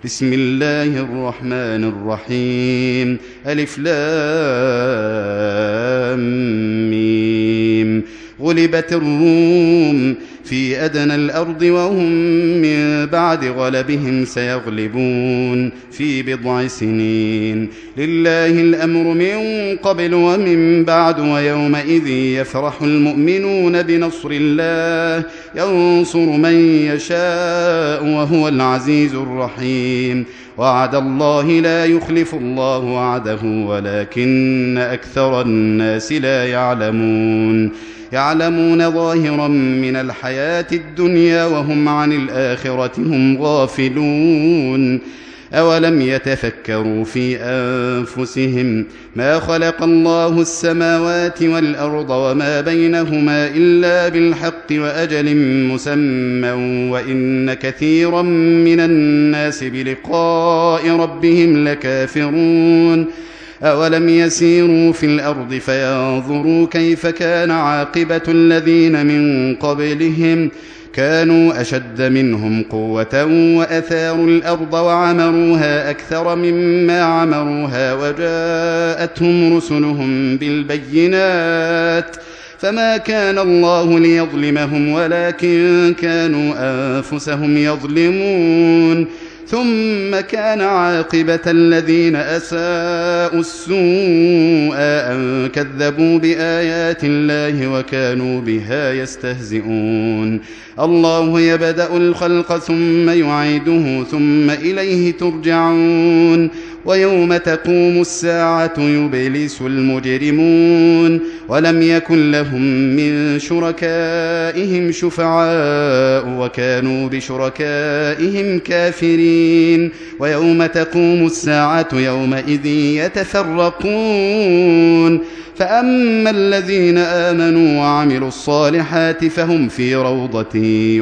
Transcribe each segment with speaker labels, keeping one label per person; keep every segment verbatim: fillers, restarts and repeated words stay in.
Speaker 1: بسم الله الرحمن الرحيم. ألف لام ميم. غلبت الروم في أدنى الأرض وهم من بعد غلبهم سيغلبون في بضع سنين. لله الأمر من قبل ومن بعد ويومئذ يفرح المؤمنون بنصر الله ينصر من يشاء وهو العزيز الرحيم. وعد الله لا يخلف الله وعده ولكن أكثر الناس لا يعلمون. يعلمون ظاهرا من الحياة الدنيا وهم عن الآخرة هم غافلون. أولم يتفكروا في أنفسهم ما خلق الله السماوات والأرض وما بينهما إلا بالحق وأجل مسمى وإن كثيرا من الناس بلقاء ربهم لكافرون. أولم يسيروا في الأرض فينظروا كيف كان عاقبة الذين من قبلهم كانوا أشد منهم قوة وأثاروا الأرض وعمروها أكثر مما عمروها وجاءتهم رسلهم بالبينات فما كان الله ليظلمهم ولكن كانوا أنفسهم يظلمون. ثم كان عاقبة الذين أساءوا السوء أن كذبوا بآيات الله وكانوا بها يستهزئون. الله يبدأ الخلق ثم يعيده ثم إليه ترجعون. ويوم تقوم الساعة يبلس المجرمون ولم يكن لهم من شركائهم شفعاء وكانوا بشركائهم كافرين. ويوم تقوم الساعة يومئذ يتفرقون فأما الذين آمنوا وعملوا الصالحات فهم في روضة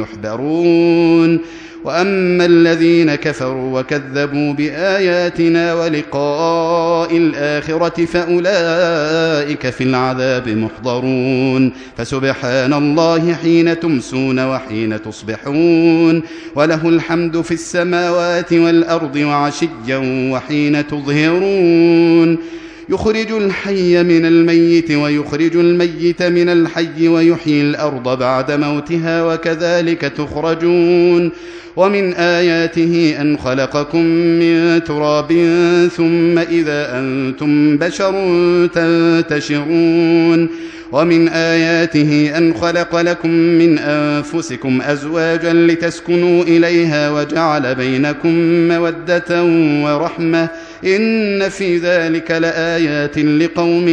Speaker 1: يحبرون وأما الذين كفروا وكذبوا بآياتنا ولقاء الآخرة فأولئك في العذاب محضرون. فسبحان الله حين تمسون وحين تصبحون وله الحمد في السماوات والأرض وعشيا وحين تظهرون. يخرج الحي من الميت ويخرج الميت من الحي ويحيي الأرض بعد موتها وكذلك تخرجون. ومن آياته أن خلقكم من تراب ثم إذا أنتم بشر تنتشرون. ومن آياته أن خلق لكم من أنفسكم أزواجا لتسكنوا إليها وجعل بينكم مودة ورحمة إن في ذلك لآيات لقوم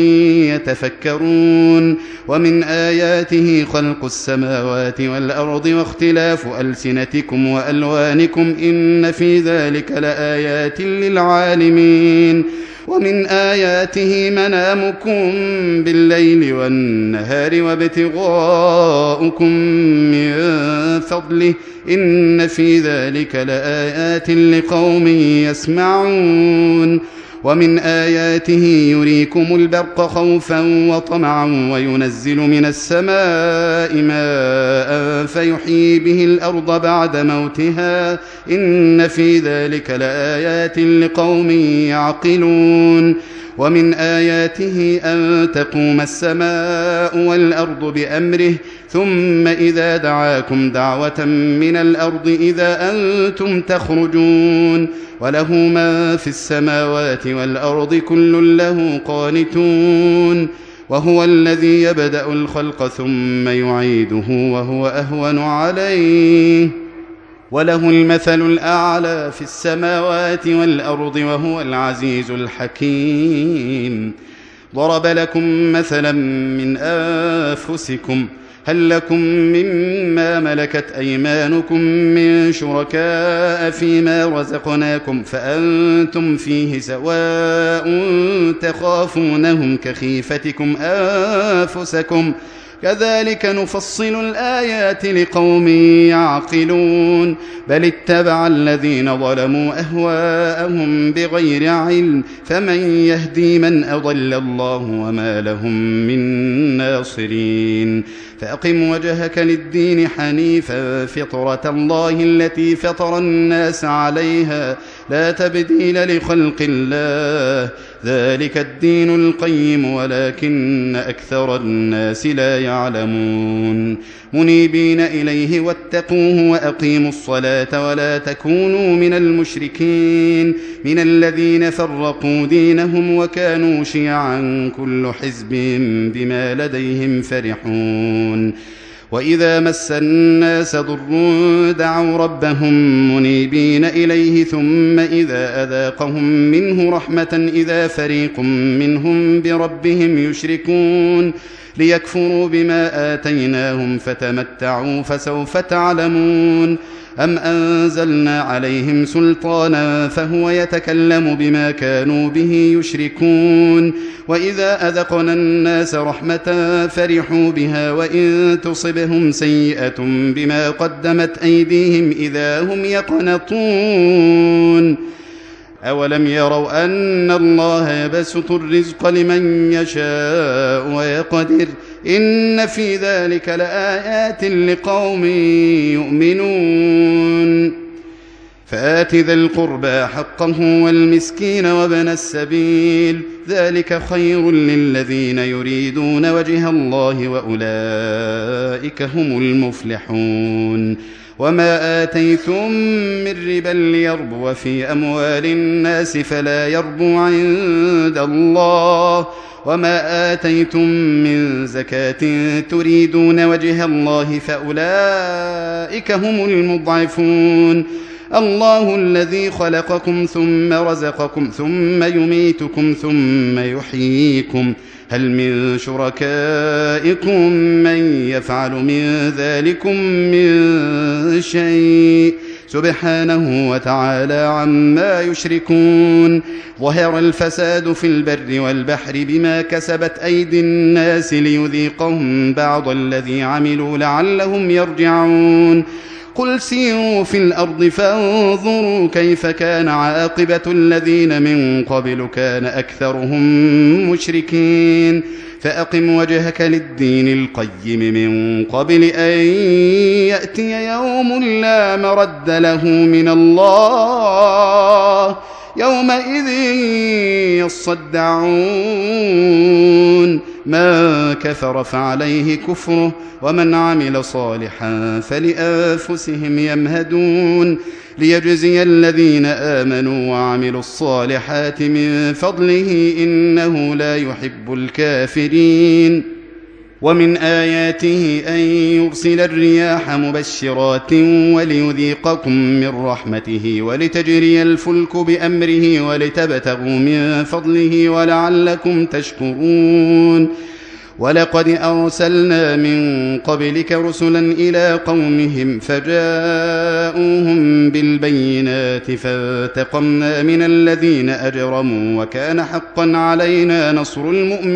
Speaker 1: يتفكرون. ومن آياته خلق السماوات والأرض واختلاف ألسنتكم وألوانكم إن في ذلك لآيات للعالمين. ومن آياته منامكم بالليل والنهار وابتغاؤكم من فضله إن في ذلك لآيات لقوم يسمعون. ومن آياته يريكم البرق خوفا وطمعا وينزل من السماء ماء فيحيي به الأرض بعد موتها إن في ذلك لآيات لقوم يعقلون. ومن آياته أن تقوم السماء والأرض بأمره ثم إذا دعاكم دعوة من الأرض إذا أنتم تخرجون. وله ما في السماوات والأرض كل له قانتون. وهو الذي يبدأ الخلق ثم يعيده وهو أهون عليه وله المثل الأعلى في السماوات والأرض وهو العزيز الحكيم. ضرب لكم مثلا من أنفسكم هل لكم مما ملكت أيمانكم من شركاء فيما رزقناكم فأنتم فيه سواء تخافونهم كخيفتكم أنفسكم كذلك نفصل الآيات لقوم يعقلون. بل اتبع الذين ظلموا أهواءهم بغير علم فمن يهدي من أضل الله وما لهم من ناصرين. فأقم وجهك للدين حنيفا فطرة الله التي فطر الناس عليها لا تبديل لخلق الله ذلك الدين القيم ولكن أكثر الناس لا يعلمون منيبين إليه واتقوه وأقيموا الصلاة ولا تكونوا من المشركين من الذين فرقوا دينهم وكانوا شيعا كل حزب بما لديهم فرحون وإذا مس الناس ضر دعوا ربهم منيبين إليه ثم إذا أذاقهم منه رحمة إذا فريق منهم بربهم يشركون ليكفروا بما آتيناهم فتمتعوا فسوف تعلمون أم أنزلنا عليهم سلطانا فهو يتكلم بما كانوا به يشركون وإذا أذقنا الناس رحمة فرحوا بها وإن تصبهم سيئة بما قدمت أيديهم إذا هم يقنطون أولم يروا أن الله يبسط الرزق لمن يشاء ويقدر إن في ذلك لآيات لقوم يؤمنون فآت ذا القربى حقه والمسكين وابن السبيل ذلك خير للذين يريدون وجه الله وأولئك هم المفلحون وما آتيتم من ربا ليربو في أموال الناس فلا يربو عند الله وما آتيتم من زكاة تريدون وجه الله فأولئك هم المضعفون الله الذي خلقكم ثم رزقكم ثم يميتكم ثم يحييكم هل من شركائكم من يفعل من ذلكم من شيء سبحانه وتعالى عما يشركون ظهر الفساد في البر والبحر بما كسبت أيدي الناس ليذيقهم بعض الذي عملوا لعلهم يرجعون قل سيروا في الأرض فانظروا كيف كان عاقبة الذين من قبل كان أكثرهم مشركين فأقم وجهك للدين القيم من قبل أن يأتي يوم لا مرد له من الله يومئذ يصدعون ما كفر فعليه كفره ومن عمل صالحا فلأنفسهم يمهدون ليجزي الذين آمنوا وعملوا الصالحات من فضله إنه لا يحب الكافرين ومن آياته أن يرسل الرياح مبشرات وليذيقكم من رحمته ولتجري الفلك بأمره ولتبتغوا من فضله ولعلكم تشكرون ولقد أرسلنا من قبلك رسلا إلى قومهم فجاءوهم بالبينات فانتقمنا من الذين أجرموا وكان حقا علينا نصر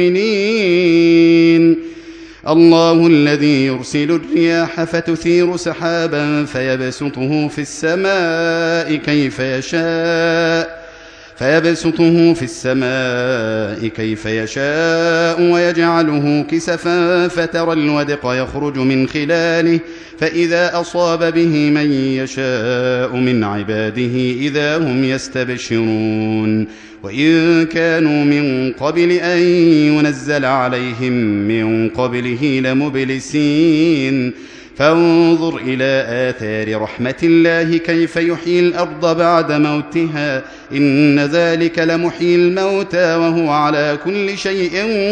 Speaker 1: المؤمنين الله الذي يرسل الرياح فتثير سحابا فيبسطه في السماء كيف يشاء فيبسطه في السماء كيف يشاء ويجعله كسفا فترى الودق يخرج من خلاله فإذا أصاب به من يشاء من عباده إذا هم يستبشرون وإن كانوا من قبل أن ينزل عليهم من قبله لمبلسين فانظر إلى آثار رحمة الله كيف يحيي الأرض بعد موتها إن ذلك لمحيي الموتى وهو على كل شيء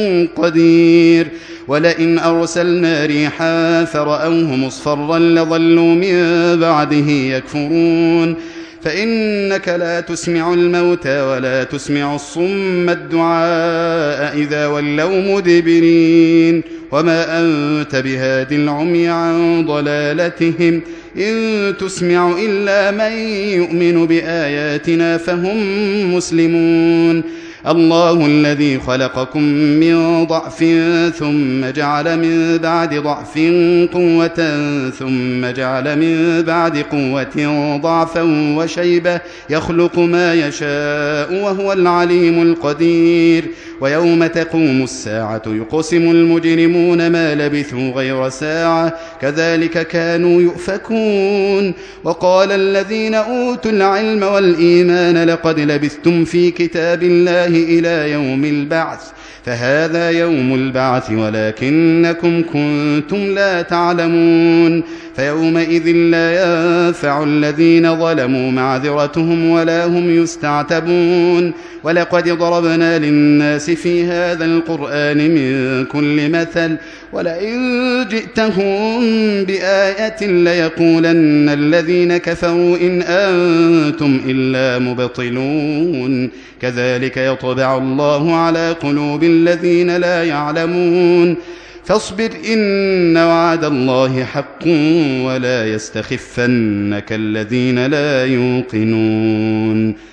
Speaker 1: قدير ولئن أرسلنا ريحا فرأوه مصفرا لظلوا من بعده يكفرون فإنك لا تسمع الموتى ولا تسمع الصم الدعاء إذا ولوا مدبرين وما أنت بهاد العمي عن ضلالتهم إن تسمع إلا من يؤمن بآياتنا فهم مسلمون الله الذي خلقكم من ضعف ثم جعل من بعد ضعف قوة ثم جعل من بعد قوة ضعفا وشيبة يخلق ما يشاء وهو العليم القدير ويوم تقوم الساعة يقسم المجرمون ما لبثوا غير ساعة كذلك كانوا يؤفكون وقال الذين أوتوا العلم والإيمان لقد لبثتم في كتاب الله إلى يوم البعث فهذا يوم البعث ولكنكم كنتم لا تعلمون فيومئذ لا ينفع الذين ظلموا معذرتهم ولا هم يستعتبون ولقد ضربنا للناس في هذا القرآن من كل مثل ولئن جئتهم بآية ليقولن الذين كفروا إن أنتم إلا مبطلون كذلك يطبع الله على قلوب الذين لا يعلمون فاصبر إن وعد الله حق ولا يستخفنك الذين لا يوقنون